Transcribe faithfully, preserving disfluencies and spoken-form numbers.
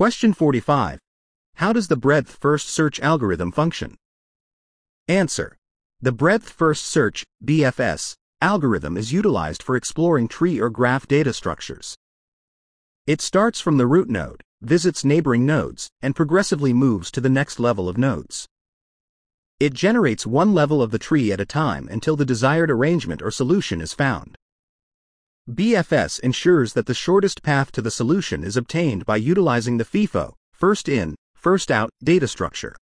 Question forty-five. How does the breadth-first search algorithm function? Answer. The breadth-first search, B F S, algorithm is utilized for exploring tree or graph data structures. It starts from the root node, visits neighboring nodes, and progressively moves to the next level of nodes. It generates one level of the tree at a time until the desired arrangement or solution is found. B F S ensures that the shortest path to the solution is obtained by utilizing the FIFO, first in, first out, data structure.